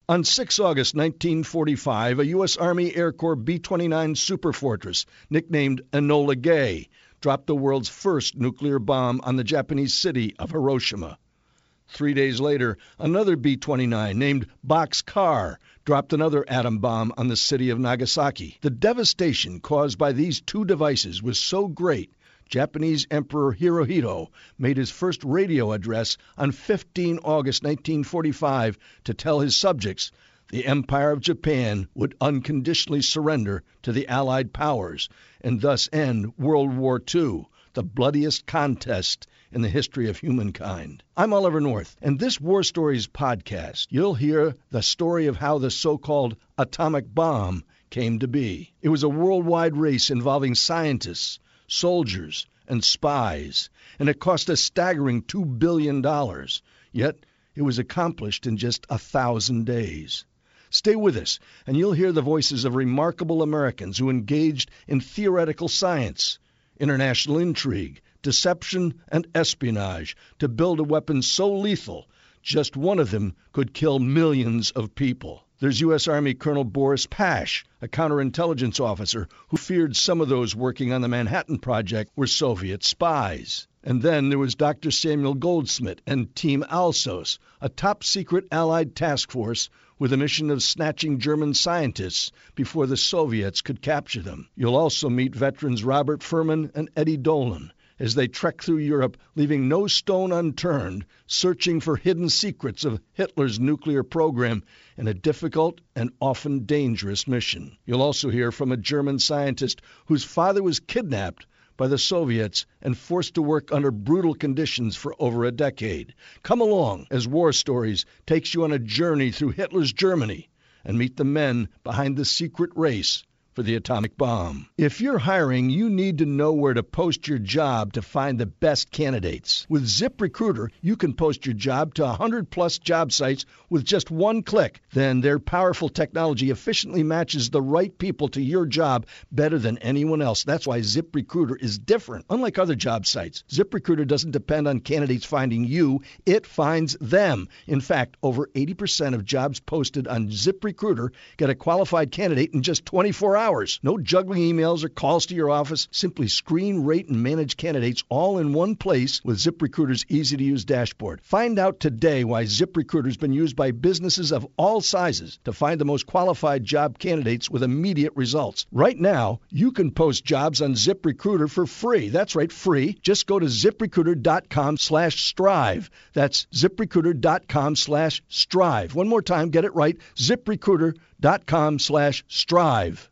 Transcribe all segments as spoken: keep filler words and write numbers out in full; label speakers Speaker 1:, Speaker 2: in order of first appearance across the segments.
Speaker 1: On the sixth of August nineteen forty-five, a U S. Army Air Corps B twenty-nine Superfortress, nicknamed Enola Gay, dropped the world's first nuclear bomb on the Japanese city of Hiroshima. Three days later, another B twenty-nine named Bockscar dropped another atom bomb on the city of Nagasaki. The devastation caused by these two devices was so great, Japanese Emperor Hirohito made his first radio address on the fifteenth of August nineteen forty-five to tell his subjects the Empire of Japan would unconditionally surrender to the Allied powers and thus end World War Two, the bloodiest contest in the history of humankind. I'm Oliver North, and this War Stories podcast, you'll hear the story of how the so-called atomic bomb came to be. It was a worldwide race involving scientists, soldiers, and spies, and it cost a staggering two billion dollars. Yet, it was accomplished in just a thousand days. Stay with us, and you'll hear the voices of remarkable Americans who engaged in theoretical science, international intrigue, deception, and espionage to build a weapon so lethal, just one of them could kill millions of people. There's U S. Army Colonel Boris Pash, a counterintelligence officer who feared some of those working on the Manhattan Project were Soviet spies. And then there was Doctor Samuel Goldsmith and Team Alsos, a top-secret Allied task force with a mission of snatching German scientists before the Soviets could capture them. You'll also meet veterans Robert Furman and Eddie Dolan as they trek through Europe, leaving no stone unturned, searching for hidden secrets of Hitler's nuclear program in a difficult and often dangerous mission. You'll also hear from a German scientist whose father was kidnapped by the Soviets and forced to work under brutal conditions for over a decade. Come along as War Stories takes you on a journey through Hitler's Germany and meet the men behind the secret race for the atomic bomb. If you're hiring, you need to know where to post your job to find the best candidates. With ZipRecruiter, you can post your job to one hundred plus job sites with just one click. Then their powerful technology efficiently matches the right people to your job better than anyone else. That's why ZipRecruiter is different. Unlike other job sites, ZipRecruiter doesn't depend on candidates finding you, it finds them. In fact, over eighty percent of jobs posted on ZipRecruiter get a qualified candidate in just twenty-four hours. Hours. No juggling emails or calls to your office. Simply screen, rate, and manage candidates all in one place with ZipRecruiter's easy-to-use dashboard. Find out today why ZipRecruiter's been used by businesses of all sizes to find the most qualified job candidates with immediate results. Right now, you can post jobs on ZipRecruiter for free. That's right, free. Just go to ZipRecruiter.com slash strive. That's ZipRecruiter.com slash strive. One more time, get it right. ZipRecruiter.com slash strive.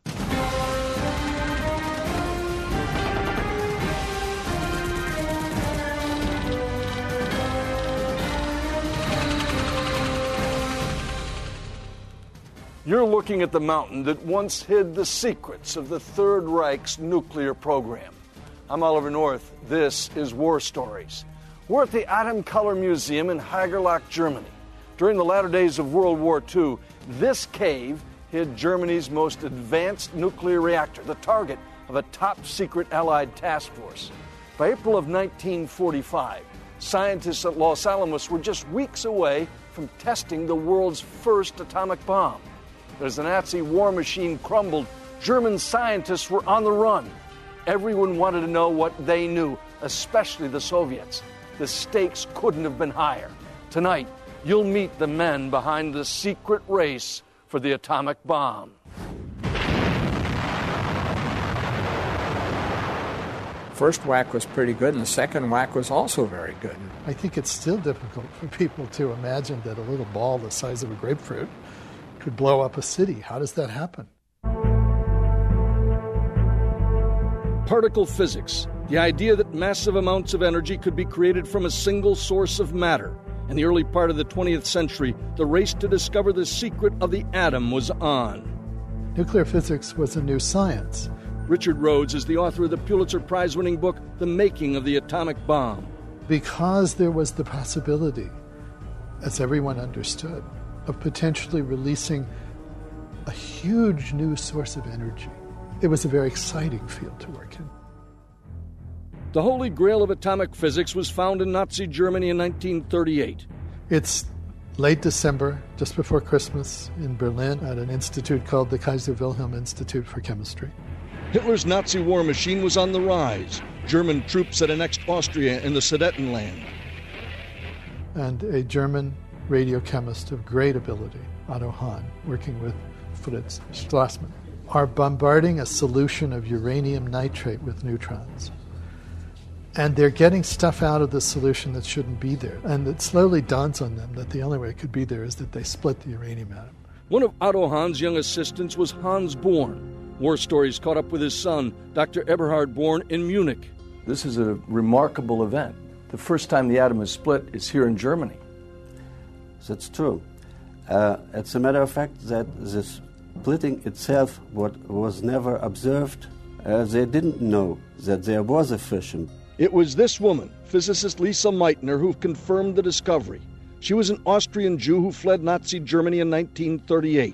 Speaker 2: You're looking at the mountain that once hid the secrets of the Third Reich's nuclear program. I'm Oliver North. This is War Stories. We're at the Atomkeller Museum in Hagerlach, Germany. During the latter days of World War Two, this cave hid Germany's most advanced nuclear reactor, the target of a top-secret Allied task force. By April of nineteen forty-five, scientists at Los Alamos were just weeks away from testing the world's first atomic bomb. As the Nazi war machine crumbled, German scientists were on the run. Everyone wanted to know what they knew, especially the Soviets. The stakes couldn't have been higher. Tonight, you'll meet the men behind the secret race for the atomic bomb.
Speaker 3: First whack was pretty good, and the second whack was also very good.
Speaker 4: I think it's still difficult for people to imagine that a little ball the size of a grapefruit could blow up a city. How does that happen?
Speaker 1: Particle physics, the idea that massive amounts of energy could be created from a single source of matter. In the early part of the twentieth century, the race to discover the secret of the atom was on.
Speaker 4: Nuclear physics was a new science.
Speaker 1: Richard Rhodes is the author of the Pulitzer Prize-winning book, The Making of the Atomic Bomb.
Speaker 4: Because there was the possibility, as everyone understood, of potentially releasing a huge new source of energy. It was a very exciting field to work in.
Speaker 1: The holy grail of atomic physics was found in Nazi Germany in nineteen thirty-eight.
Speaker 4: It's late December, just before Christmas, in Berlin at an institute called the Kaiser Wilhelm Institute for Chemistry.
Speaker 1: Hitler's Nazi war machine was on the rise. German troops had annexed Austria and the Sudetenland.
Speaker 4: And a German radiochemist of great ability, Otto Hahn, working with Fritz Strassmann, are bombarding a solution of uranium nitrate with neutrons. And they're getting stuff out of the solution that shouldn't be there. And it slowly dawns on them that the only way it could be there is that they split the uranium atom.
Speaker 1: One of Otto Hahn's young assistants was Hans Born. War Stories caught up with his son, Doctor Eberhard Born, in Munich.
Speaker 2: This is a remarkable event. The first time the atom is split is here in Germany.
Speaker 5: That's true. Uh, it's a matter of fact that the splitting itself what was never observed. Uh, they didn't know that there was a fission.
Speaker 1: It was this woman, physicist Lisa Meitner, who confirmed the discovery. She was an Austrian Jew who fled Nazi Germany in nineteen thirty-eight.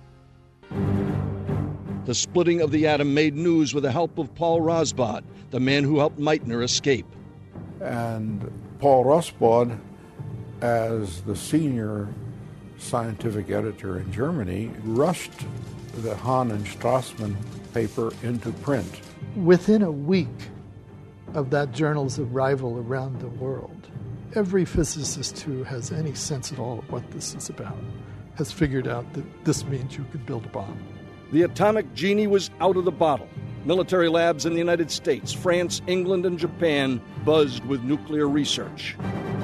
Speaker 1: The splitting of the atom made news with the help of Paul Rosbaud, the man who helped Meitner escape.
Speaker 6: And Paul Rosbaud, as the senior scientific editor in Germany, rushed the Hahn and Strassmann paper into print.
Speaker 4: Within a week of that journal's arrival around the world, every physicist who has any sense at all of what this is about has figured out that this means you could build a bomb.
Speaker 1: The atomic genie was out of the bottle. Military labs in the United States, France, England, and Japan buzzed with nuclear research.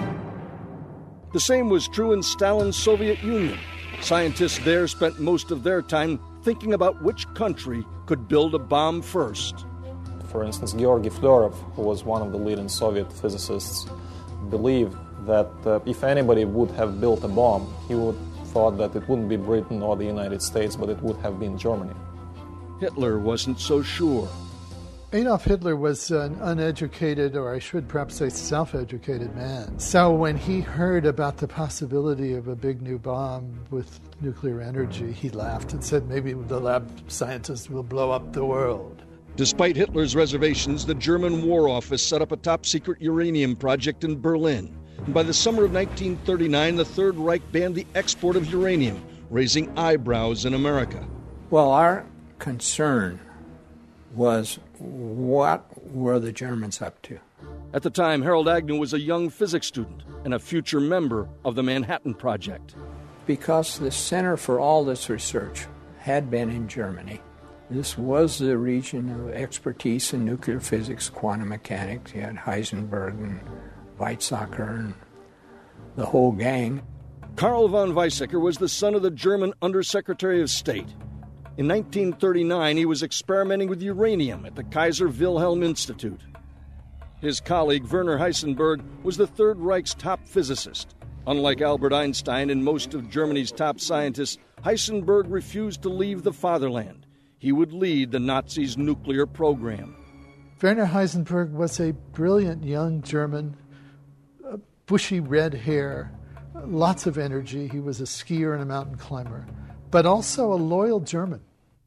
Speaker 1: The same was true in Stalin's Soviet Union. Scientists there spent most of their time thinking about which country could build a bomb first.
Speaker 7: For instance, Georgy Fedorov, who was one of the leading Soviet physicists, believed that uh, if anybody would have built a bomb, he would thought that it wouldn't be Britain or the United States, but it would have been Germany.
Speaker 1: Hitler wasn't so sure.
Speaker 4: Adolf Hitler was an uneducated, or I should perhaps say self-educated man. So when he heard about the possibility of a big new bomb with nuclear energy, he laughed and said, maybe the lab scientists will blow up the world.
Speaker 1: Despite Hitler's reservations, the German War Office set up a top-secret uranium project in Berlin. And by the summer of nineteen thirty-nine, the Third Reich banned the export of uranium, raising eyebrows in America.
Speaker 3: Well, our concern was what were the Germans up to?
Speaker 1: At the time, Harold Agnew was a young physics student and a future member of the Manhattan Project.
Speaker 3: Because the center for all this research had been in Germany. This was the region of expertise in nuclear physics, quantum mechanics. You had Heisenberg and Weizsäcker and the whole gang.
Speaker 1: Karl von Weizsäcker was the son of the German Undersecretary of State. In nineteen thirty-nine, he was experimenting with uranium at the Kaiser Wilhelm Institute. His colleague, Werner Heisenberg, was the Third Reich's top physicist. Unlike Albert Einstein and most of Germany's top scientists, Heisenberg refused to leave the fatherland. He would lead the Nazis' nuclear program.
Speaker 4: Werner Heisenberg was a brilliant young German, uh, bushy red hair, lots of energy. He was a skier and a mountain climber, but also a loyal German.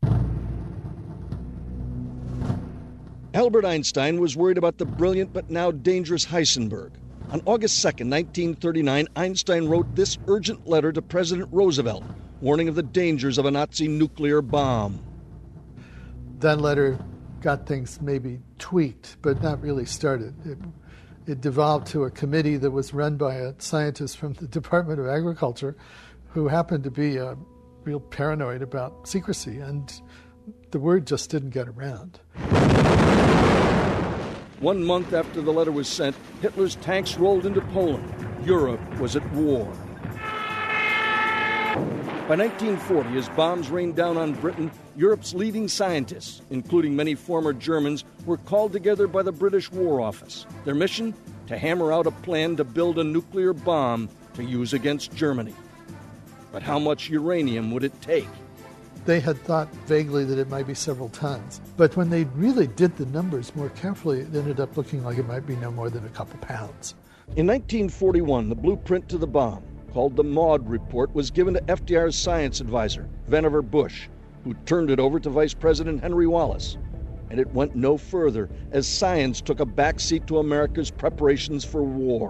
Speaker 1: Albert Einstein was worried about the brilliant but now dangerous Heisenberg. On August second, nineteen thirty-nine, Einstein wrote this urgent letter to President Roosevelt, warning of the dangers of a Nazi nuclear bomb.
Speaker 4: That letter got things maybe tweaked, but not really started. It, it devolved to a committee that was run by a scientist from the Department of Agriculture who happened to be uh, real paranoid about secrecy, and the word just didn't get around.
Speaker 1: One month after the letter was sent, Hitler's tanks rolled into Poland. Europe was at war. By nineteen forty, as bombs rained down on Britain, Europe's leading scientists, including many former Germans, were called together by the British War Office. Their mission? To hammer out a plan to build a nuclear bomb to use against Germany. But how much uranium would it take?
Speaker 4: They had thought vaguely that it might be several tons. But when they really did the numbers more carefully, it ended up looking like it might be no more than a couple pounds.
Speaker 1: In nineteen forty-one, the blueprint to the bomb, called the Maud Report, was given to F D R's science advisor, Vannevar Bush, who turned it over to Vice President Henry Wallace. And it went no further, as science took a backseat to America's preparations for war.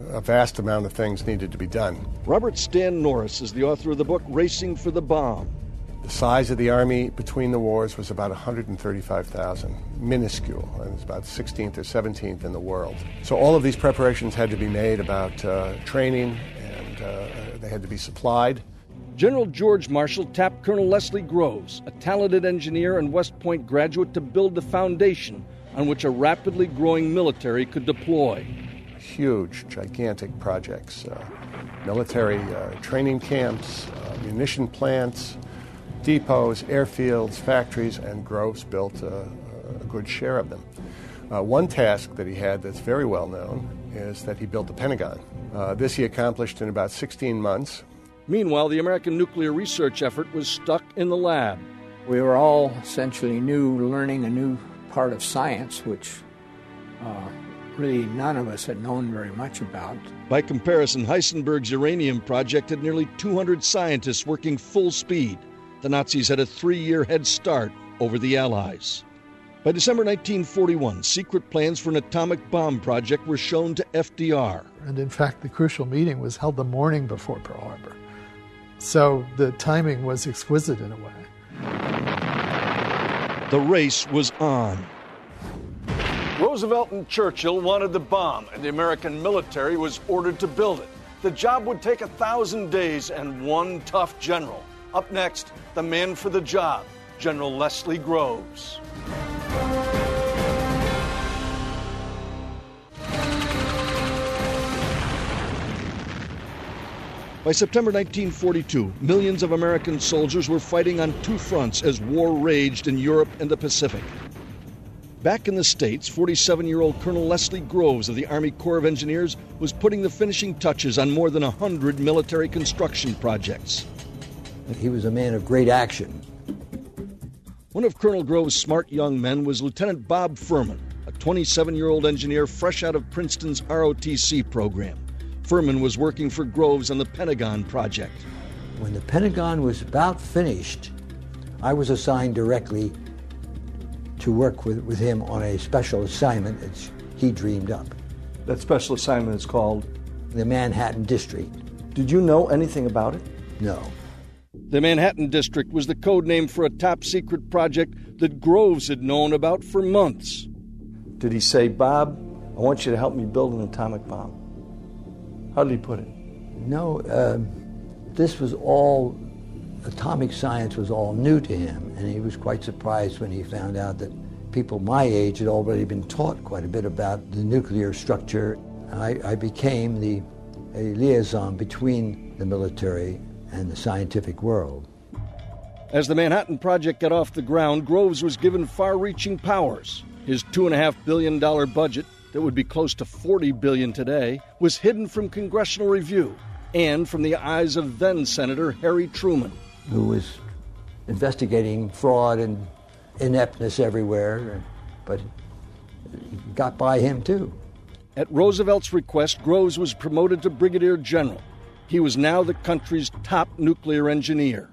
Speaker 8: a vast amount of things needed to be done.
Speaker 1: Robert Stan Norris is the author of the book Racing for the Bomb.
Speaker 8: The size of the Army between the wars was about one hundred thirty-five thousand, minuscule, and it was about sixteenth or seventeenth in the world. So all of these preparations had to be made about uh, training, and uh, they had to be supplied.
Speaker 1: General George Marshall tapped Colonel Leslie Groves, a talented engineer and West Point graduate, to build the foundation on which a rapidly growing military could deploy.
Speaker 8: Huge, gigantic projects, uh, military uh, training camps, uh, munition plants, depots, airfields, factories, and Groves built a, a good share of them. Uh, one task that he had that's very well known is that he built the Pentagon. Uh, this he accomplished in about sixteen months.
Speaker 1: Meanwhile, the American nuclear research effort was stuck in the lab.
Speaker 3: We were all essentially new, learning a new part of science, which uh, really none of us had known very much about.
Speaker 1: By comparison, Heisenberg's uranium project had nearly two hundred scientists working full speed. The Nazis had a three-year head start over the Allies. By December nineteen forty-one, secret plans for an atomic bomb project were shown to F D R.
Speaker 4: And in fact, the crucial meeting was held the morning before Pearl Harbor. So the timing was exquisite in a way.
Speaker 1: The race was on.
Speaker 2: Roosevelt and Churchill wanted the bomb, and the American military was ordered to build it. The job would take a thousand days and one tough general. Up next, the man for the job, General Leslie Groves.
Speaker 1: By September nineteen forty-two, millions of American soldiers were fighting on two fronts as war raged in Europe and the Pacific. Back in the States, forty-seven-year-old Colonel Leslie Groves of the Army Corps of Engineers was putting the finishing touches on more than one hundred military construction projects.
Speaker 9: He was a man of great action.
Speaker 1: One of Colonel Groves' smart young men was Lieutenant Bob Furman, a twenty-seven-year-old engineer fresh out of Princeton's R O T C program. Furman was working for Groves on the Pentagon project.
Speaker 9: When the Pentagon was about finished, I was assigned directly to work with, with him on a special assignment that he dreamed up.
Speaker 10: That special assignment is called?
Speaker 9: The Manhattan District.
Speaker 10: Did you know anything about it?
Speaker 9: No.
Speaker 1: The Manhattan District was the code name for a top-secret project that Groves had known about for months.
Speaker 10: Did he say, Bob, I want you to help me build an atomic bomb? How did he put it?
Speaker 9: No, uh, this was all, atomic science was all new to him, and he was quite surprised when he found out that people my age had already been taught quite a bit about the nuclear structure. I, I became the a liaison between the military and the scientific world.
Speaker 1: As the Manhattan Project got off the ground, Groves was given far-reaching powers. His two point five billion dollars budget, that would be close to forty billion dollars today, was hidden from congressional review and from the eyes of then-Senator Harry Truman,
Speaker 9: who was investigating fraud and ineptness everywhere, but it got by him too.
Speaker 1: At Roosevelt's request, Groves was promoted to brigadier general. He was now the country's top nuclear engineer.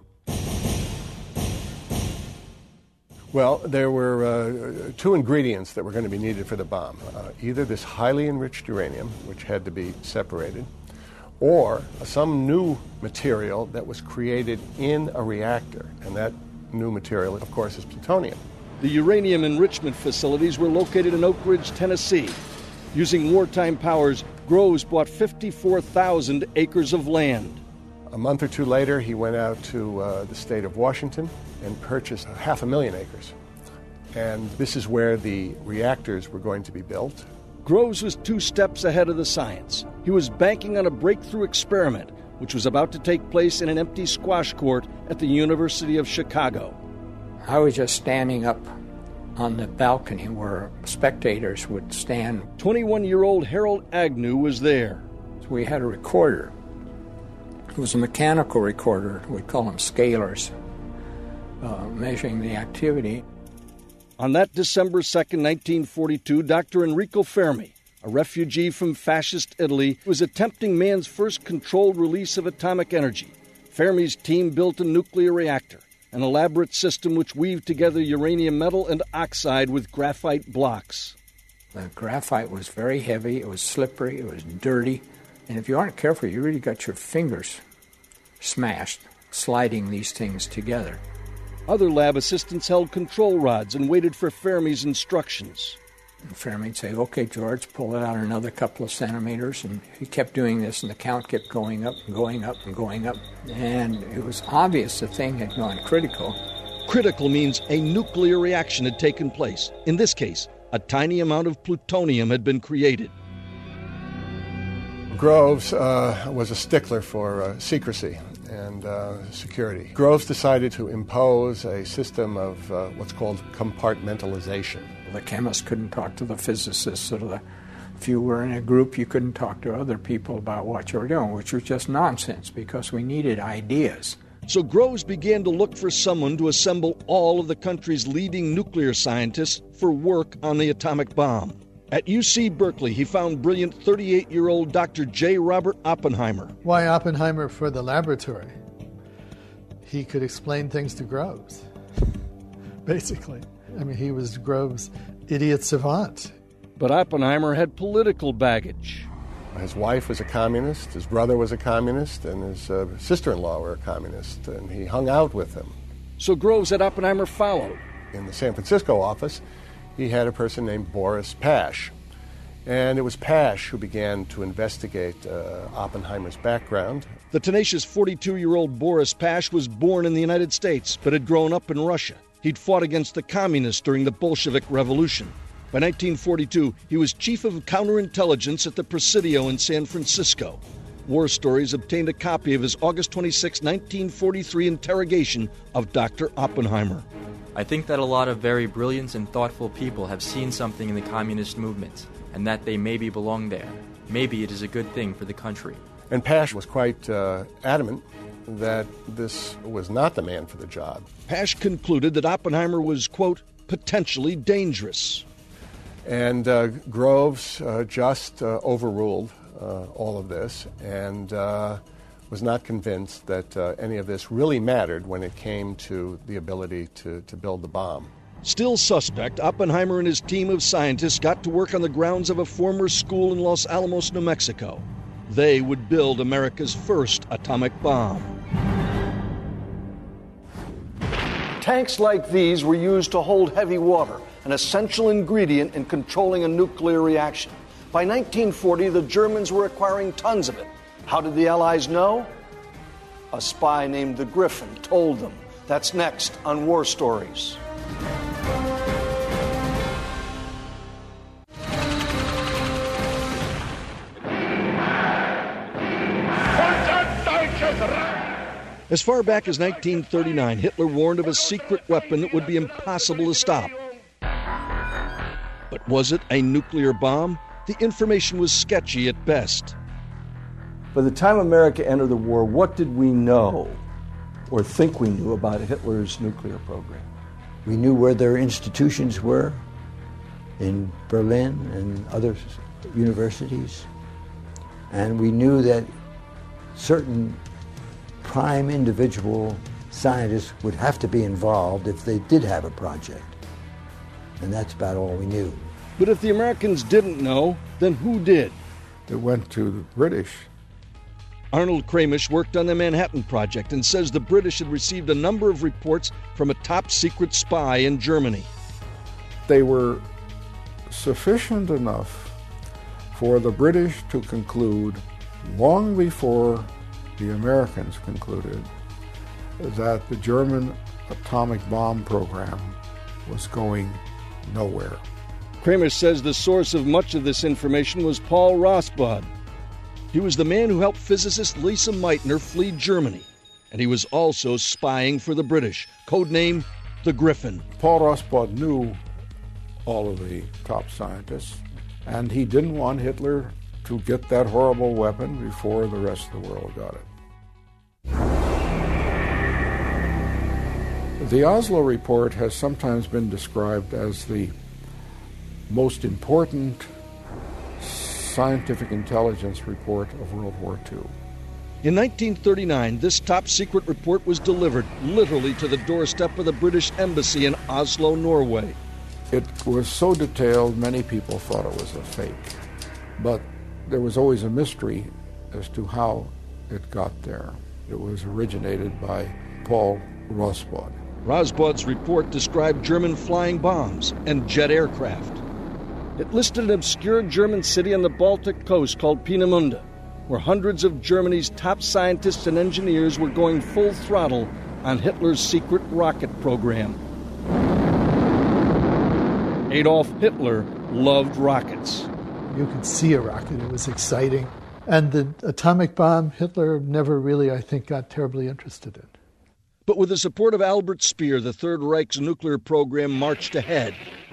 Speaker 8: Well, there were uh, two ingredients that were going to be needed for the bomb. Uh, either this highly enriched uranium, which had to be separated, or some new material that was created in a reactor. And that new material, of course, is plutonium.
Speaker 1: The uranium enrichment facilities were located in Oak Ridge, Tennessee. Using wartime powers, Groves bought fifty-four thousand acres of land.
Speaker 8: A month or two later, he went out to uh, the state of Washington and purchased half a million acres. And this is where the reactors were going to be built.
Speaker 1: Groves was two steps ahead of the science. He was banking on a breakthrough experiment, which was about to take place in an empty squash court at the University of Chicago.
Speaker 3: I was just standing up on the balcony where spectators would stand.
Speaker 1: twenty-one-year-old Harold Agnew was there.
Speaker 3: We had a recorder. It was a mechanical recorder. We call them scalers, uh, measuring the activity.
Speaker 1: On that December second, nineteen forty-two, Doctor Enrico Fermi, a refugee from fascist Italy, was attempting man's first controlled release of atomic energy. Fermi's team built a nuclear reactor, an elaborate system which weaved together uranium metal and oxide with graphite blocks.
Speaker 3: The graphite was very heavy, it was slippery, it was dirty, and if you aren't careful, you really got your fingers smashed sliding these things together.
Speaker 1: Other lab assistants held control rods and waited for Fermi's instructions.
Speaker 3: And Fermi'd say, okay, George, pull it out another couple of centimeters. And he kept doing this, and the count kept going up and going up and going up. And it was obvious the thing had gone critical.
Speaker 1: Critical means a nuclear reaction had taken place. In this case, a tiny amount of plutonium had been created.
Speaker 8: Groves uh, was a stickler for uh, secrecy and uh, security. Groves decided to impose a system of uh, what's called compartmentalization.
Speaker 3: The chemists couldn't talk to the physicists, or the, if you were in a group, you couldn't talk to other people about what you were doing, which was just nonsense because we needed ideas.
Speaker 1: So Groves began to look for someone to assemble all of the country's leading nuclear scientists for work on the atomic bomb. At U C Berkeley, he found brilliant thirty-eight-year-old Doctor J. Robert Oppenheimer.
Speaker 4: Why Oppenheimer for the laboratory? He could explain things to Groves, basically. I mean, he was Groves' idiot savant.
Speaker 1: But Oppenheimer had political baggage.
Speaker 8: His wife was a communist, his brother was a communist, and his uh, sister-in-law were a communist, and he hung out with them.
Speaker 1: So Groves had Oppenheimer followed.
Speaker 8: In the San Francisco office, he had a person named Boris Pash. And it was Pash who began to investigate uh, Oppenheimer's background.
Speaker 1: The tenacious forty-two-year-old Boris Pash was born in the United States, but had grown up in Russia. He'd fought against the communists during the Bolshevik Revolution. By nineteen forty-two, he was chief of counterintelligence at the Presidio in San Francisco. War Stories obtained a copy of his August twenty-sixth, nineteen forty-three interrogation of Doctor Oppenheimer.
Speaker 11: I think that a lot of very brilliant and thoughtful people have seen something in the communist movement, and that they maybe belong there. Maybe it is a good thing for the country.
Speaker 8: And Pash was quite uh, adamant that this was not the man for the job.
Speaker 1: Pash concluded that Oppenheimer was, quote, potentially dangerous.
Speaker 8: And uh, Groves uh, just uh, overruled uh, all of this and uh, was not convinced that uh, any of this really mattered when it came to the ability to, to build the bomb.
Speaker 1: Still suspect, Oppenheimer and his team of scientists got to work on the grounds of a former school in Los Alamos, New Mexico. They would build America's first atomic bomb.
Speaker 2: Tanks like these were used to hold heavy water, an essential ingredient in controlling a nuclear reaction. By nineteen forty, the Germans were acquiring tons of it. How did the Allies know? A spy named the Griffin told them. That's next on War Stories.
Speaker 1: As far back as nineteen thirty-nine, Hitler warned of a secret weapon that would be impossible to stop. But was it a nuclear bomb? The information was sketchy at best.
Speaker 10: By the time America entered the war, what did we know or think we knew about Hitler's nuclear program?
Speaker 9: We knew where their institutions were in Berlin and other universities. And we knew that certain prime individual scientists would have to be involved if they did have a project. And that's about all we knew.
Speaker 1: But if the Americans didn't know, then who did?
Speaker 6: It went to the British.
Speaker 1: Arnold Kramish worked on the Manhattan Project and says the British had received a number of reports from a top-secret spy in Germany.
Speaker 6: They were sufficient enough for the British to conclude, long before the Americans concluded, that the German atomic bomb program was going nowhere.
Speaker 1: Kramish says the source of much of this information was Paul Rosbaud. He was the man who helped physicist Lisa Meitner flee Germany, and he was also spying for the British, codename the Griffin.
Speaker 6: Paul Rosbaud knew all of the top scientists, and he didn't want Hitler to get that horrible weapon before the rest of the world got it. The Oslo report has sometimes been described as the most important scientific intelligence report of World War Two.
Speaker 1: In nineteen thirty-nine, this top-secret report was delivered literally to the doorstep of the British Embassy in Oslo, Norway.
Speaker 6: It was so detailed, many people thought it was a fake. But there was always a mystery as to how it got there. It was originated by Paul Rosbaud.
Speaker 1: Rosbaud's report described German flying bombs and jet aircraft. It listed an obscure German city on the Baltic coast called Peenemünde, where hundreds of Germany's top scientists and engineers were going full throttle on Hitler's secret rocket program. Adolf Hitler loved rockets.
Speaker 4: You could see a rocket. It was exciting. And the atomic bomb, Hitler never really, I think, got terribly interested in.
Speaker 1: But with the support of Albert Speer, the Third Reich's nuclear program marched ahead.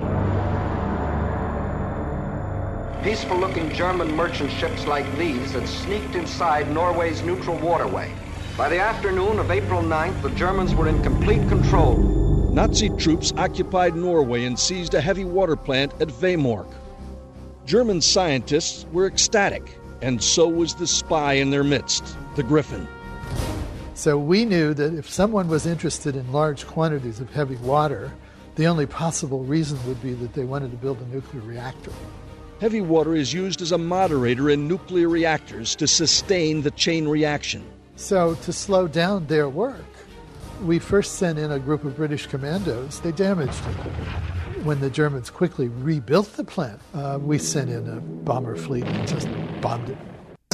Speaker 12: Peaceful-looking German merchant ships like these had sneaked inside Norway's neutral waterway. By the afternoon of April ninth, the Germans were in complete control.
Speaker 1: Nazi troops occupied Norway and seized a heavy water plant at Vemork. German scientists were ecstatic, and so was the spy in their midst, the Griffin.
Speaker 4: So we knew that if someone was interested in large quantities of heavy water, the only possible reason would be that they wanted to build a nuclear reactor.
Speaker 1: Heavy water is used as a moderator in nuclear reactors to sustain the chain reaction.
Speaker 4: So to slow down their work, we first sent in a group of British commandos. They damaged it. When the Germans quickly rebuilt the plant, uh, we sent in a bomber fleet and just bombed it.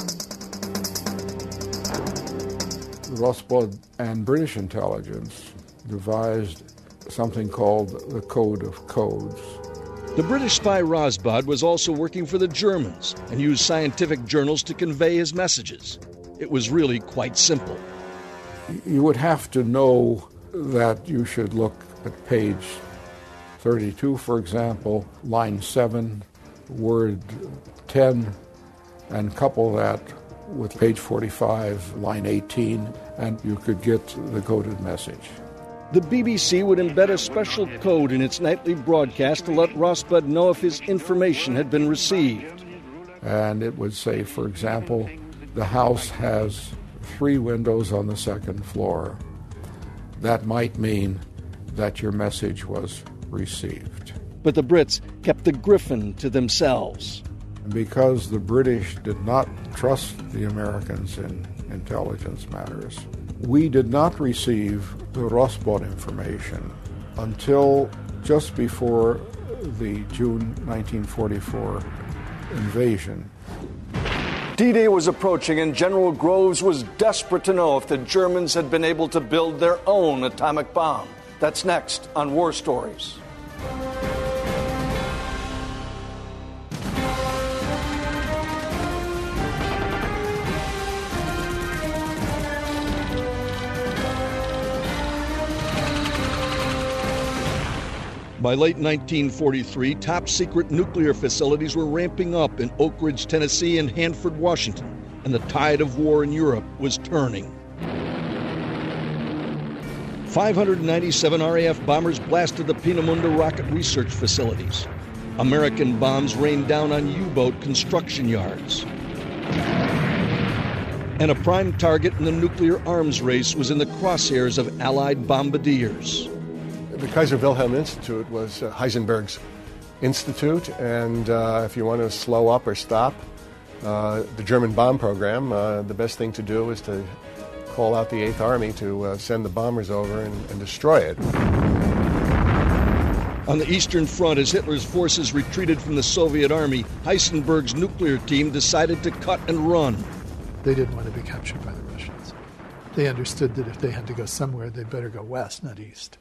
Speaker 6: Rosbaud and British intelligence devised something called the Code of Codes.
Speaker 1: The British spy Rosbaud was also working for the Germans and used scientific journals to convey his messages. It was really quite simple.
Speaker 6: You would have to know that you should look at page thirty-two, for example, line seven, word ten, and couple that with page forty-five, line eighteen, and you could get the coded message.
Speaker 1: The B B C would embed a special code in its nightly broadcast to let Rosbaud know if his information had been received.
Speaker 6: And it would say, for example, the house has three windows on the second floor. That might mean that your message was received.
Speaker 1: But the Brits kept the Griffin to themselves.
Speaker 6: Because the British did not trust the Americans in intelligence matters, we did not receive the Rosbaud information until just before the June nineteen forty-four invasion.
Speaker 2: D-Day was approaching, and General Groves was desperate to know if the Germans had been able to build their own atomic bomb. That's next on War Stories.
Speaker 1: By late nineteen forty-three, top-secret nuclear facilities were ramping up in Oak Ridge, Tennessee and Hanford, Washington, and the tide of war in Europe was turning. five hundred ninety-seven R A F bombers blasted the Peenemünde rocket research facilities. American bombs rained down on U-boat construction yards. And a prime target in the nuclear arms race was in the crosshairs of Allied bombardiers.
Speaker 8: The Kaiser Wilhelm Institute was uh, Heisenberg's institute, and uh, if you want to slow up or stop uh, the German bomb program, uh, the best thing to do is to call out the Eighth Army to uh, send the bombers over and, and destroy it.
Speaker 1: On the Eastern Front, as Hitler's forces retreated from the Soviet Army, Heisenberg's nuclear team decided to cut and run.
Speaker 4: They didn't want to be captured by the Russians. They understood that if they had to go somewhere, they'd better go west, not east.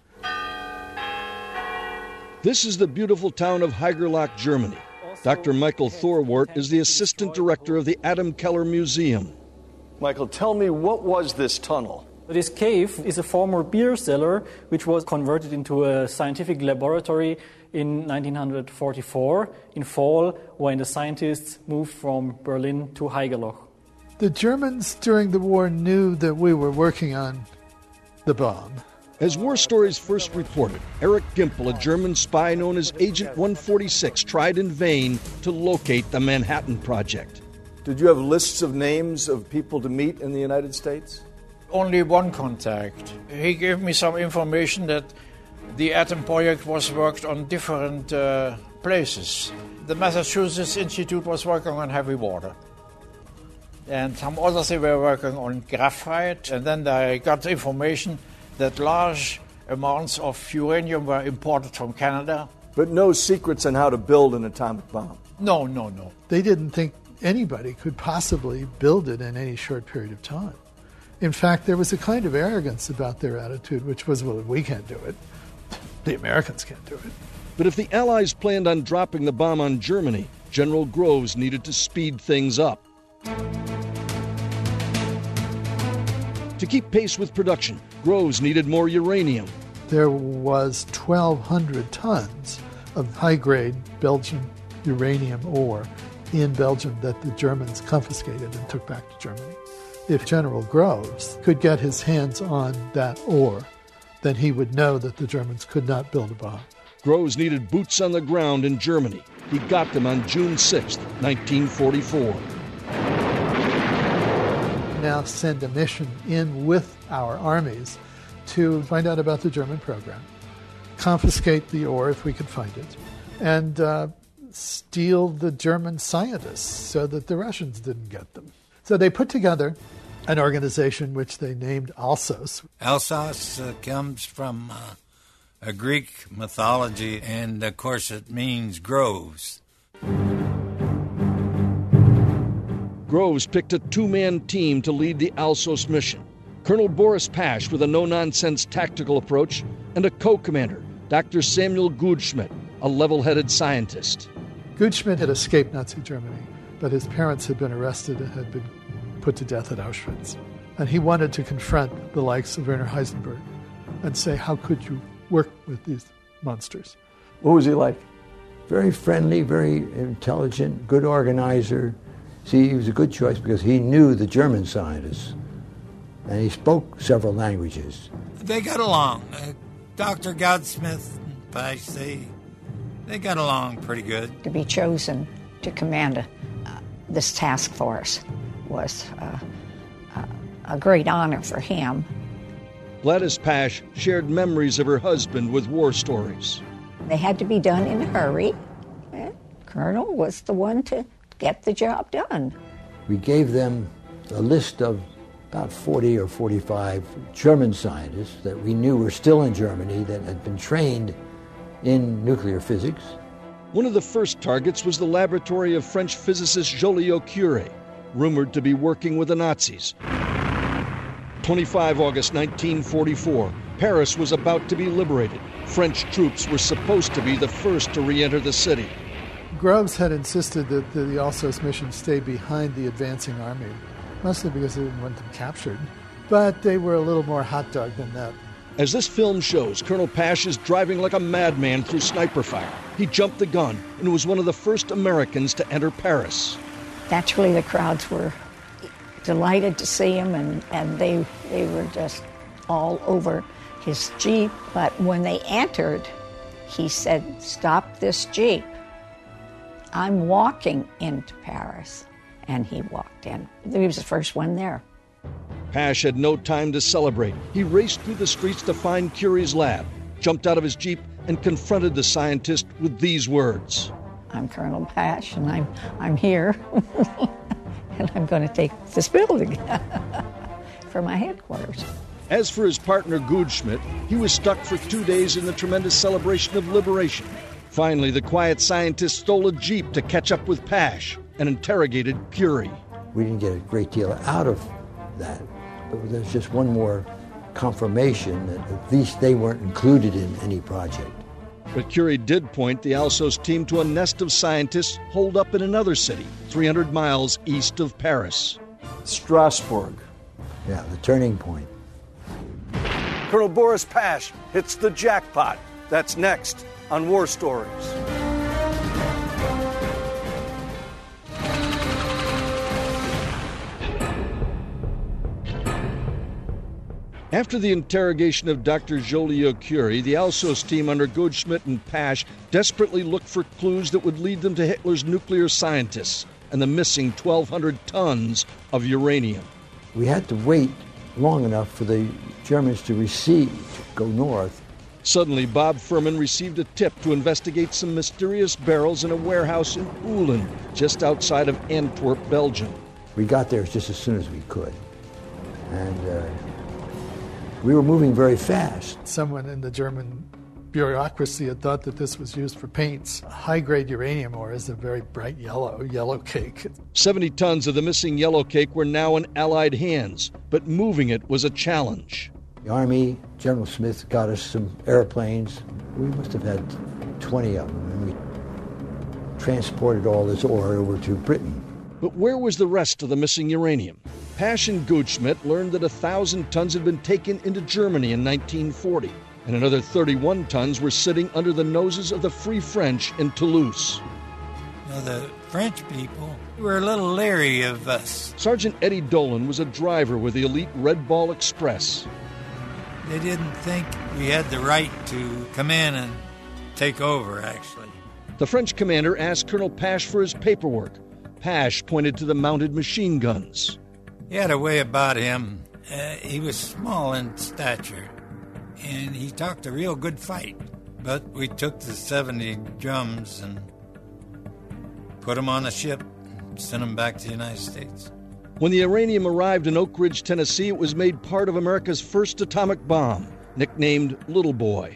Speaker 1: This is the beautiful town of Haigerloch, Germany. Doctor Michael Thorwart is the assistant director of the Adam Keller Museum.
Speaker 2: Michael, tell me, what was this tunnel?
Speaker 13: This cave is a former beer cellar, which was converted into a scientific laboratory in nineteen forty-four, in fall, when the scientists moved from Berlin to Haigerloch.
Speaker 4: The Germans during the war knew that we were working on the bomb.
Speaker 1: As War Stories first reported, Eric Gimpel, a German spy known as Agent one forty-six, tried in vain to locate the Manhattan Project.
Speaker 2: Did you have lists of names of people to meet in the United States?
Speaker 14: Only one contact. He gave me some information that The atom project was worked on different uh, places. The Massachusetts Institute was working on heavy water. And some others, they were working on graphite. And then they got information that large amounts of uranium were imported from Canada.
Speaker 10: But no secrets on how to build an atomic bomb.
Speaker 14: No, no, no.
Speaker 4: They didn't think anybody could possibly build it in any short period of time. In fact, there was a kind of arrogance about their attitude, which was, well, we can't do it. The Americans can't do it.
Speaker 1: But if the Allies planned on dropping the bomb on Germany, General Groves needed to speed things up. To keep pace with production, Groves needed more uranium.
Speaker 4: There was twelve hundred tons of high-grade Belgian uranium ore in Belgium that the Germans confiscated and took back to Germany. If General Groves could get his hands on that ore, then he would know that the Germans could not build a bomb.
Speaker 1: Groves needed boots on the ground in Germany. He got them on June sixth, nineteen forty-four.
Speaker 4: Now send a mission in with our armies to find out about the German program, confiscate the ore if we could find it, and uh, steal the German scientists so that the Russians didn't get them. So they put together an organization which they named Alsos.
Speaker 15: Alsos uh, comes from uh, a Greek mythology, and of course it means groves.
Speaker 1: Groves picked a two-man team to lead the Alsos mission. Colonel Boris Pash with a no-nonsense tactical approach, and a co-commander, Doctor Samuel Gutschmidt, a level-headed scientist.
Speaker 4: Gutschmidt had escaped Nazi Germany, but his parents had been arrested and had been put to death at Auschwitz. And he wanted to confront the likes of Werner Heisenberg and say, how could you work with these monsters?
Speaker 10: What was he like?
Speaker 9: Very friendly, very intelligent, good organizer. See, he was a good choice because he knew the German scientists, and he spoke several languages.
Speaker 15: They got along. Uh, Doctor Goudsmith and Pash, they, they got along pretty good.
Speaker 16: To be chosen to command a, uh, this task force was uh, uh, a great honor for him.
Speaker 1: Gladys Pash shared memories of her husband with war stories.
Speaker 16: They had to be done in a hurry. And Colonel was the one to get the job done.
Speaker 9: We gave them a list of about forty or forty-five German scientists that we knew were still in Germany that had been trained in nuclear physics.
Speaker 1: One of the first targets was the laboratory of French physicist Joliot-Curie, rumored to be working with the Nazis. the twenty-fifth of August nineteen forty-four, Paris was about to be liberated. French troops were supposed to be the first to re-enter the city.
Speaker 4: Groves had insisted that the Alsos mission stay behind the advancing army, mostly because they didn't want them captured. But they were a little more hot dog than that.
Speaker 1: As this film shows, Colonel Pash is driving like a madman through sniper fire. He jumped the gun and was one of the first Americans to enter Paris.
Speaker 16: Naturally, the crowds were delighted to see him, and, and they, they were just all over his Jeep. But when they entered, he said, "Stop this Jeep. I'm walking into Paris." And he walked in. He was the first one there.
Speaker 1: Pash had no time to celebrate. He raced through the streets to find Curie's lab, jumped out of his Jeep, and confronted the scientist with these words.
Speaker 16: "I'm Colonel Pash, and I'm, I'm here, and I'm going to take this building for my headquarters."
Speaker 1: As for his partner, Gutschmidt, he was stuck for two days in the tremendous celebration of liberation. Finally, the quiet scientist stole a Jeep to catch up with Pash and interrogated Curie.
Speaker 9: We didn't get a great deal out of that, but there's just one more confirmation that at least they weren't included in any project.
Speaker 1: But Curie did point the Alsos team to a nest of scientists holed up in another city, three hundred miles east of Paris.
Speaker 10: Strasbourg.
Speaker 9: Yeah, the turning point.
Speaker 2: Colonel Boris Pash hits the jackpot. That's next on War Stories.
Speaker 1: After the interrogation of Doctor Joliot-Curie, the Alsos team under Gutschmidt and Pash desperately looked for clues that would lead them to Hitler's nuclear scientists and the missing twelve hundred tons of uranium.
Speaker 9: We had to wait long enough for the Germans to recede, to go north,
Speaker 1: Suddenly, Bob Furman received a tip to investigate some mysterious barrels in a warehouse in Uhlen, just outside of Antwerp, Belgium.
Speaker 9: We got there just as soon as we could. And uh, we were moving very fast.
Speaker 4: Someone in the German bureaucracy had thought that this was used for paints. High-grade uranium ore is a very bright yellow, yellow cake.
Speaker 1: seventy tons of the missing yellow cake were now in Allied hands, but moving it was a challenge.
Speaker 9: The Army, General Smith got us some airplanes. We must have had twenty of them, and we transported all this ore over to Britain.
Speaker 1: But where was the rest of the missing uranium? Pash and Goldschmidt learned that a thousand tons had been taken into Germany in nineteen forty, and another thirty-one tons were sitting under the noses of the Free French in Toulouse.
Speaker 15: Now, the French people were a little leery of us.
Speaker 1: Sergeant Eddie Dolan was a driver with the elite Red Ball Express.
Speaker 15: They didn't think we had the right to come in and take over, actually.
Speaker 1: The French commander asked Colonel Pash for his paperwork. Pash pointed to the mounted machine guns.
Speaker 15: He had a way about him. Uh, he was small in stature, and he talked a real good fight. But we took the seventy drums and put them on a ship and sent them back to the United States.
Speaker 1: When the uranium arrived in Oak Ridge, Tennessee, it was made part of America's first atomic bomb, nicknamed Little Boy.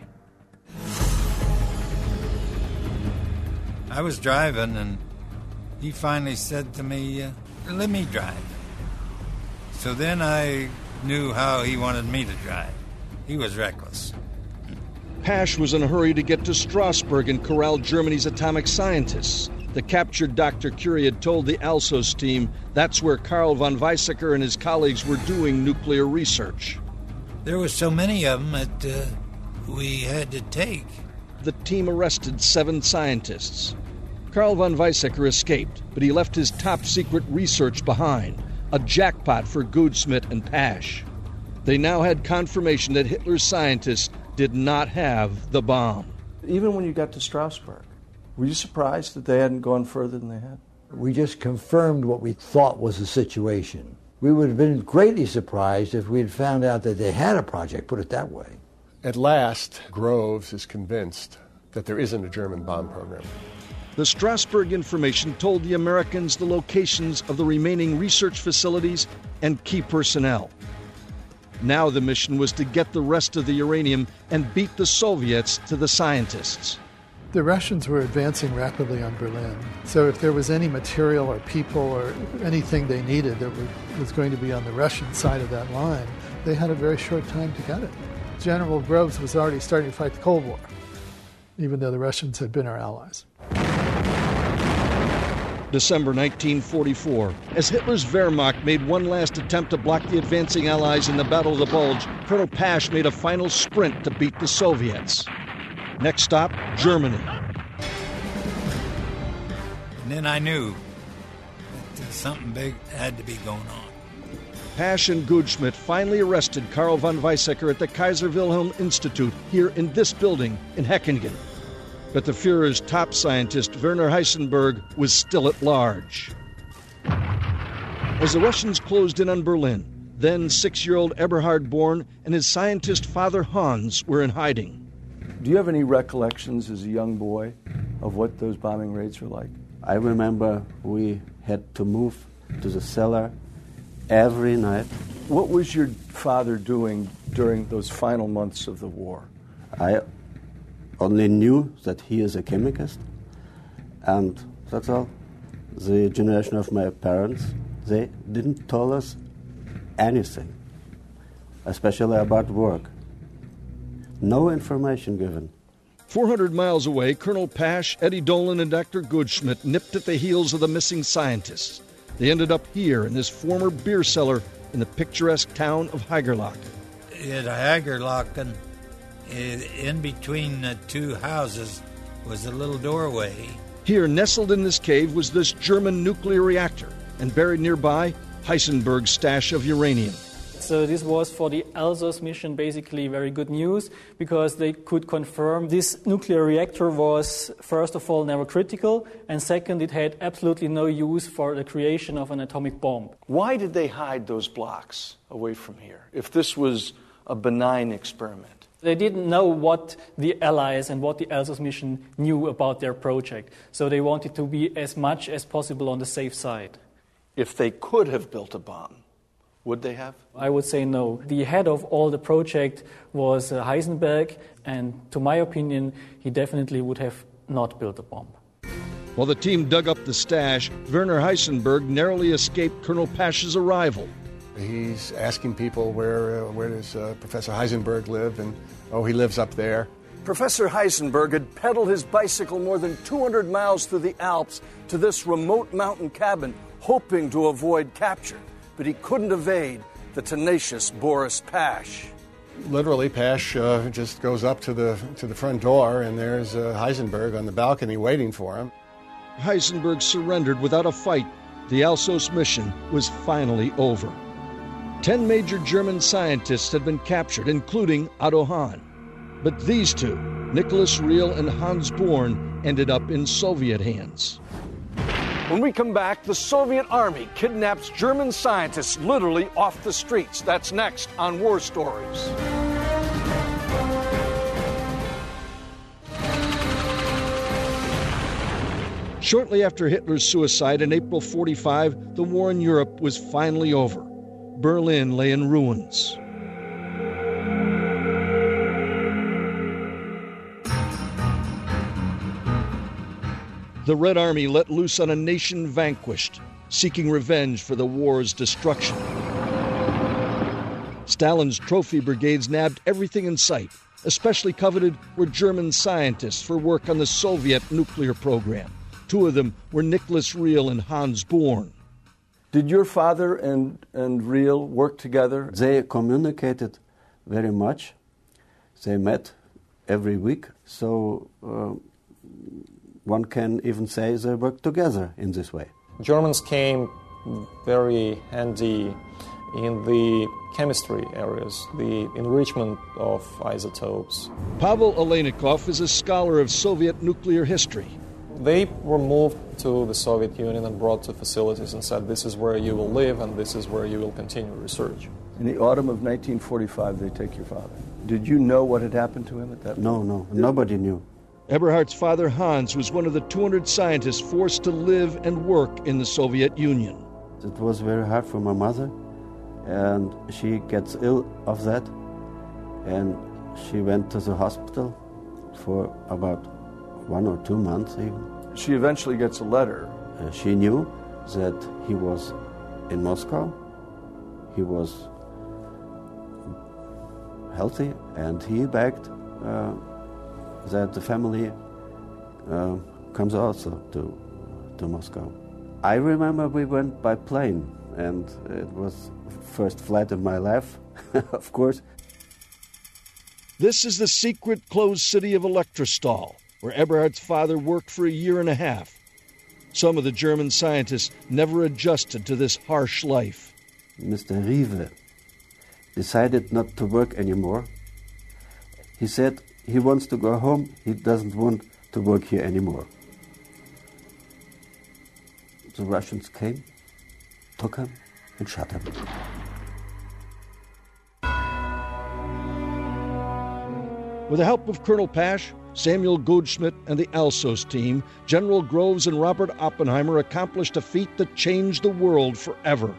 Speaker 15: I was driving, and he finally said to me, uh, let me drive. So then I knew how he wanted me to drive. He was reckless.
Speaker 1: Pash was in a hurry to get to Strasbourg and corral Germany's atomic scientists. The captured Doctor Curie had told the Alsos team that's where Carl von Weizsäcker and his colleagues were doing nuclear research.
Speaker 15: There were so many of them that uh, we had to take.
Speaker 1: The team arrested seven scientists. Carl von Weizsäcker escaped, but he left his top-secret research behind, a jackpot for Goudsmit and Pash. They now had confirmation that Hitler's scientists did not have the bomb.
Speaker 10: Even when you got to Strasbourg, were you surprised that they hadn't gone further than they had?
Speaker 9: We just confirmed what we thought was the situation. We would have been greatly surprised if we had found out that they had a project, put it that way.
Speaker 8: At last, Groves is convinced that there isn't a German bomb program.
Speaker 1: The Strasbourg information told the Americans the locations of the remaining research facilities and key personnel. Now the mission was to get the rest of the uranium and beat the Soviets to the scientists.
Speaker 4: The Russians were advancing rapidly on Berlin, so if there was any material or people or anything they needed that was going to be on the Russian side of that line, they had a very short time to get it. General Groves was already starting to fight the Cold War, even though the Russians had been our allies.
Speaker 1: December nineteen forty-four. As Hitler's Wehrmacht made one last attempt to block the advancing Allies in the Battle of the Bulge, Colonel Pash made a final sprint to beat the Soviets. Next stop, Germany.
Speaker 15: And then I knew that something big had to be going on.
Speaker 1: Pash and Goudsmit finally arrested Carl von Weizsäcker at the Kaiser Wilhelm Institute here in this building in Heckingen. But the Führer's top scientist, Werner Heisenberg, was still at large. As the Russians closed in on Berlin, then six-year-old Eberhard Born and his scientist father Hans were in hiding.
Speaker 10: Do you have any recollections as a young boy of what those bombing raids were like?
Speaker 5: I remember we had to move to the cellar every night.
Speaker 10: What was your father doing during those final months of the war?
Speaker 5: I only knew that he is a chemist, and that's all. The generation of my parents, they didn't tell us anything, especially about work. No information given.
Speaker 1: four hundred miles away, Colonel Pash, Eddie Dolan, and Doctor Goudsmit nipped at the heels of the missing scientists. They ended up here in this former beer cellar in the picturesque town of Haigerloch.
Speaker 15: At Haigerloch, in between the two houses was a little doorway.
Speaker 1: Here, nestled in this cave, was this German nuclear reactor, and buried nearby, Heisenberg's stash of uranium.
Speaker 13: So this was for the Alsos mission basically very good news, because they could confirm this nuclear reactor was, first of all, never critical, and second, it had absolutely no use for the creation of an atomic bomb.
Speaker 2: Why did they hide those blocks away from here if this was a benign experiment?
Speaker 13: They didn't know what the Allies and what the Alsos mission knew about their project, so they wanted to be as much as possible on the safe side.
Speaker 2: If they could have built a bomb, would they have?
Speaker 13: I would say no. The head of all the project was uh, Heisenberg, and to my opinion, he definitely would have not built a bomb.
Speaker 1: While the team dug up the stash, Werner Heisenberg narrowly escaped Colonel Pasch's arrival.
Speaker 8: He's asking people where uh, where does uh, Professor Heisenberg live, and oh, he lives up there.
Speaker 2: Professor Heisenberg had pedaled his bicycle more than two hundred miles through the Alps to this remote mountain cabin, hoping to avoid capture. But he couldn't evade the tenacious Boris Pasch.
Speaker 8: Literally, Pasch uh, just goes up to the to the front door, and there's uh, Heisenberg on the balcony waiting for him.
Speaker 1: Heisenberg surrendered without a fight. The Alsos mission was finally over. Ten major German scientists had been captured, including Otto Hahn. But these two, Nicholas Riehl and Hans Born, ended up in Soviet hands.
Speaker 2: When we come back, the Soviet Army kidnaps German scientists literally off the streets. That's next on War Stories.
Speaker 1: Shortly after Hitler's suicide in April forty-five, the war in Europe was finally over. Berlin lay in ruins. The Red Army let loose on a nation vanquished, seeking revenge for the war's destruction. Stalin's trophy brigades nabbed everything in sight. Especially coveted were German scientists for work on the Soviet nuclear program. Two of them were Nicholas Riehl and Hans Born.
Speaker 10: Did your father and, and Riehl work together?
Speaker 5: They communicated very much. They met every week, so uh, one can even say they worked together in this way.
Speaker 7: Germans came very handy in the chemistry areas, the enrichment of isotopes.
Speaker 1: Pavel Aleynikov is a scholar of Soviet nuclear history.
Speaker 7: They were moved to the Soviet Union and brought to facilities and said, this is where you will live and this is where you will continue research.
Speaker 10: In the autumn of nineteen forty-five, they take your father. Did you know what had happened to him at that
Speaker 5: No,
Speaker 10: point?
Speaker 5: no, nobody knew.
Speaker 1: Eberhard's father, Hans, was one of the two hundred scientists forced to live and work in the Soviet Union.
Speaker 5: It was very hard for my mother, and she gets ill of that, and she went to the hospital for about one or two months even.
Speaker 10: She eventually gets a letter.
Speaker 5: Uh, she knew that he was in Moscow, he was healthy, and he begged uh, that the family uh, comes also to, to Moscow. I remember we went by plane, and it was first flight of my life, of course.
Speaker 1: This is the secret closed city of Elektrostal, where Eberhard's father worked for a year and a half. Some of the German scientists never adjusted to this harsh life.
Speaker 5: Mister Rive decided not to work anymore. He said he wants to go home, he doesn't want to work here anymore. The Russians came, took him, and shot him.
Speaker 1: With the help of Colonel Pasch, Samuel Goldschmidt, and the Alsos team, General Groves and Robert Oppenheimer accomplished a feat that changed the world forever.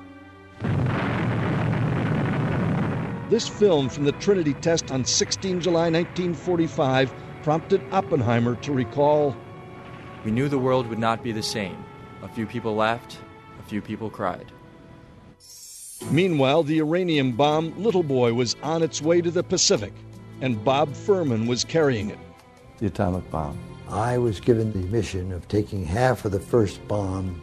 Speaker 1: This film from the Trinity test on the sixteenth of July nineteen forty-five prompted Oppenheimer to recall,
Speaker 11: "We knew the world would not be the same. A few people laughed, a few people cried."
Speaker 1: Meanwhile, the uranium bomb Little Boy was on its way to the Pacific, and Bob Furman was carrying it.
Speaker 10: The atomic bomb.
Speaker 9: I was given the mission of taking half of the first bomb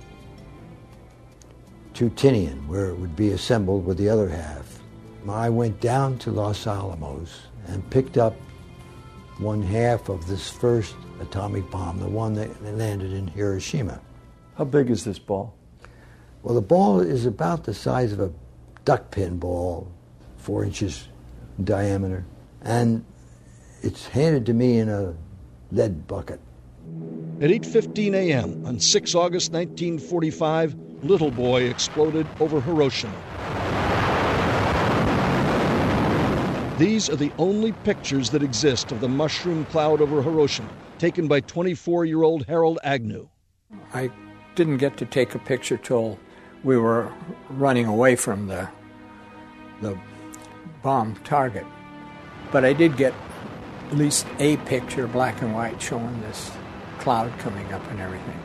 Speaker 9: to Tinian, where it would be assembled with the other half. I went down to Los Alamos and picked up one half of this first atomic bomb, the one that landed in Hiroshima.
Speaker 10: How big is this ball?
Speaker 9: Well, the ball is about the size of a duck pin ball, four inches in diameter, and it's handed to me in a lead bucket.
Speaker 1: At eight fifteen a.m. on the sixth of August nineteen forty-five, Little Boy exploded over Hiroshima. These are the only pictures that exist of the mushroom cloud over Hiroshima, taken by twenty-four-year-old Harold Agnew.
Speaker 3: I didn't get to take a picture till we were running away from the, the bomb target. But I did get at least a picture, black and white, showing this cloud coming up and everything.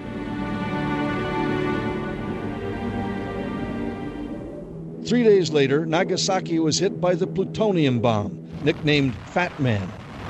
Speaker 1: Three days later, Nagasaki was hit by the plutonium bomb, nicknamed Fat Man.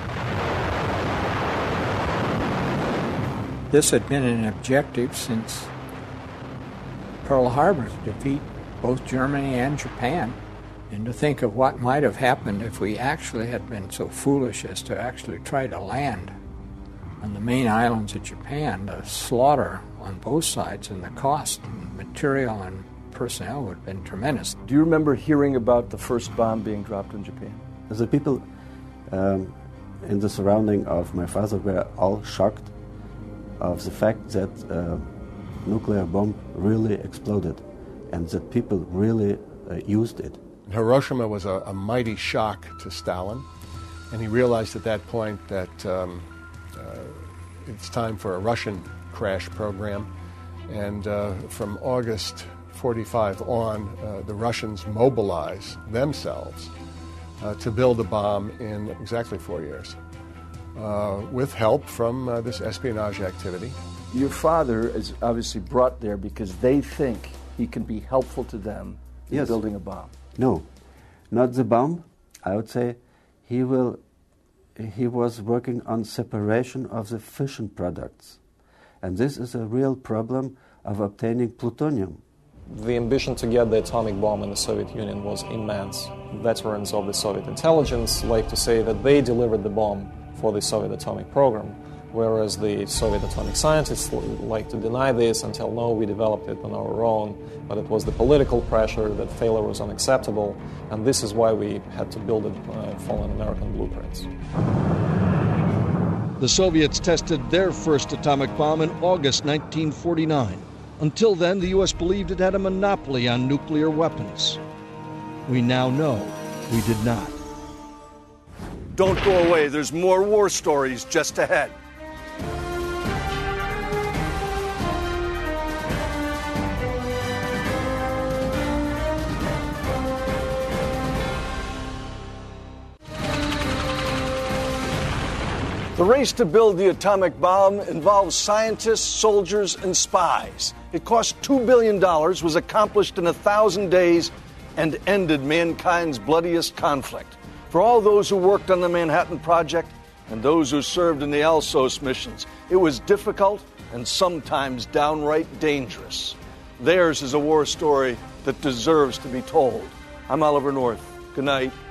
Speaker 3: This had been an objective since Pearl Harbor, to defeat both Germany and Japan. And to think of what might have happened if we actually had been so foolish as to actually try to land on the main islands of Japan, the slaughter on both sides and the cost and material and personnel would have been tremendous.
Speaker 10: Do you remember hearing about the first bomb being dropped in Japan?
Speaker 5: The people um, in the surrounding of my father were all shocked of the fact that uh, nuclear bomb really exploded and that people really uh, used it.
Speaker 8: Hiroshima was a, a mighty shock to Stalin, and he realized at that point that um, uh, it's time for a Russian crash program. And uh, from August forty-five on, uh, the Russians mobilize themselves uh, to build a bomb in exactly four years, uh, with help from uh, this espionage activity.
Speaker 10: Your father is obviously brought there because they think he can be helpful to them in
Speaker 5: Yes.
Speaker 10: building a bomb.
Speaker 5: No, not the bomb. I would say he will. He was working on separation of the fission products, and this is a real problem of obtaining plutonium.
Speaker 7: The ambition to get the atomic bomb in the Soviet Union was immense. Veterans of the Soviet intelligence like to say that they delivered the bomb for the Soviet atomic program, whereas the Soviet atomic scientists like to deny this and tell, no, we developed it on our own, but it was the political pressure that failure was unacceptable, and this is why we had to build it uh, following American blueprints.
Speaker 1: The Soviets tested their first atomic bomb in August nineteen forty-nine. Until then, the U S believed it had a monopoly on nuclear weapons. We now know we did not.
Speaker 2: Don't go away. There's more war stories just ahead. The race to build the atomic bomb involves scientists, soldiers, and spies. It cost two billion dollars, was accomplished in a thousand days, and ended mankind's bloodiest conflict. For all those who worked on the Manhattan Project and those who served in the Alsos missions, it was difficult and sometimes downright dangerous. Theirs is a war story that deserves to be told. I'm Oliver North. Good night.